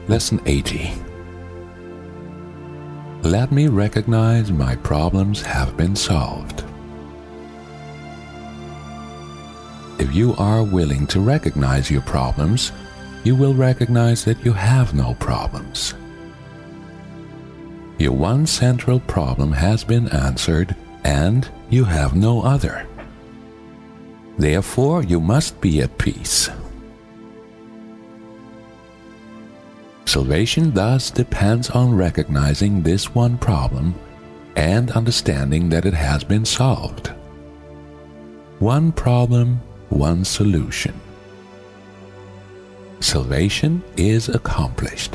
Lesson 80. Let me recognize my problems have been solved. If you are willing to recognize your problems, you will recognize that you have no problems. Your one central problem has been answered, and you have no other. Therefore, you must be at peace. Salvation thus depends on recognizing this one problem and understanding that it has been solved. One problem, one solution. Salvation is accomplished.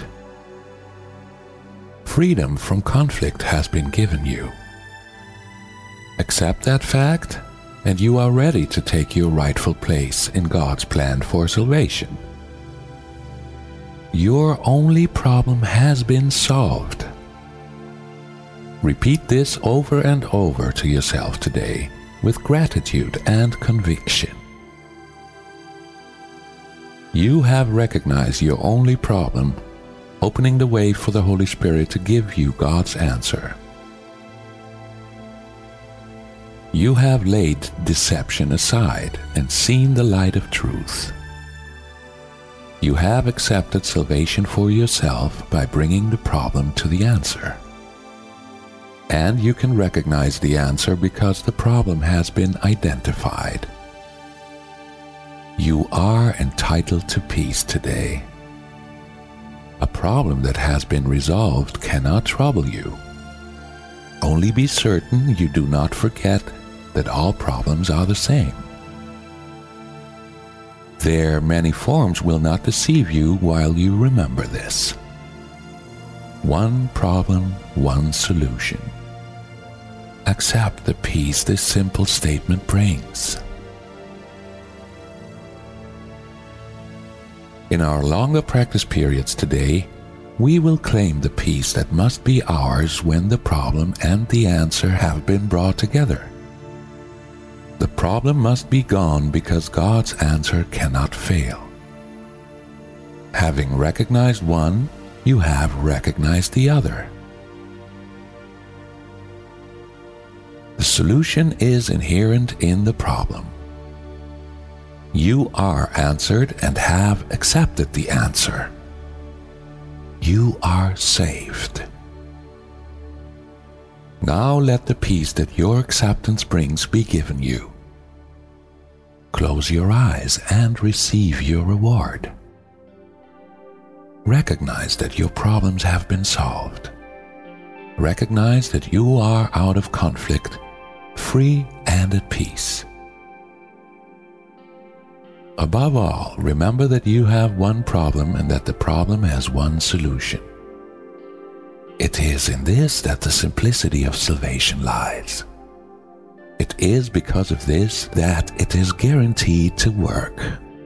Freedom from conflict has been given you. Accept that fact, and you are ready to take your rightful place in God's plan for salvation. Your only problem has been solved. Repeat this over and over to yourself today with gratitude and conviction. You have recognized your only problem, opening the way for the Holy Spirit to give you God's answer. You have laid deception aside and seen the light of truth. You have accepted salvation for yourself by bringing the problem to the answer. And you can recognize the answer because the problem has been identified. You are entitled to peace today. A problem that has been resolved cannot trouble you. Only be certain you do not forget that all problems are the same. Their many forms will not deceive you while you remember this. One problem, one solution. Accept the peace this simple statement brings. In our longer practice periods today, we will claim the peace that must be ours when the problem and the answer have been brought together. The problem must be gone because God's answer cannot fail. Having recognized one, you have recognized the other. The solution is inherent in the problem. You are answered and have accepted the answer. You are saved. Now let the peace that your acceptance brings be given you. Close your eyes and receive your reward. Recognize that your problems have been solved. Recognize that you are out of conflict, free and at peace. Above all, remember that you have one problem and that the problem has one solution. It is in this that the simplicity of salvation lies. It is because of this that it is guaranteed to work.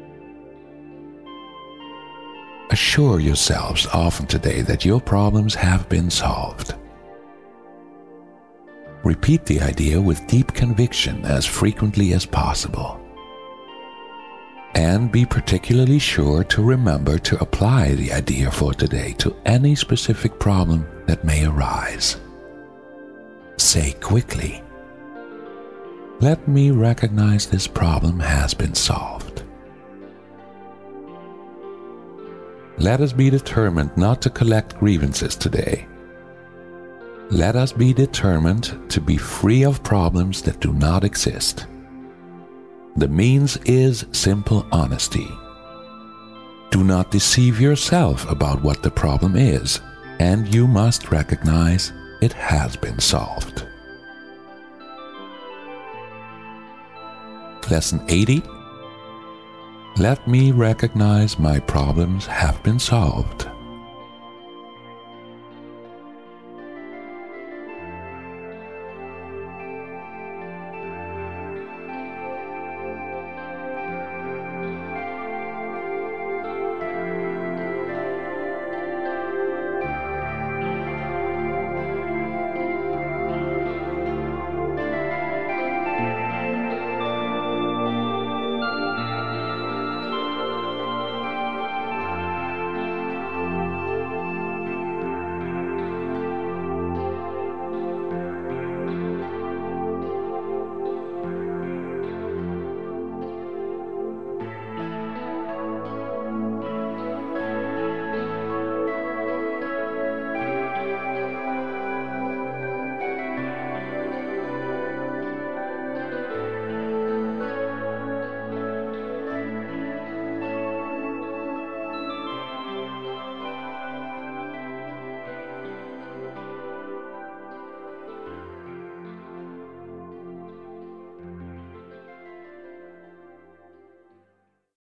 Assure yourselves often today that your problems have been solved. Repeat the idea with deep conviction as frequently as possible. And be particularly sure to remember to apply the idea for today to any specific problem that may arise. Say quickly, "Let me recognize this problem has been solved." Let us be determined not to collect grievances today. Let us be determined to be free of problems that do not exist. The means is simple honesty. Do not deceive yourself about what the problem is, and you must recognize it has been solved. Lesson 80. Let me recognize my problems have been solved.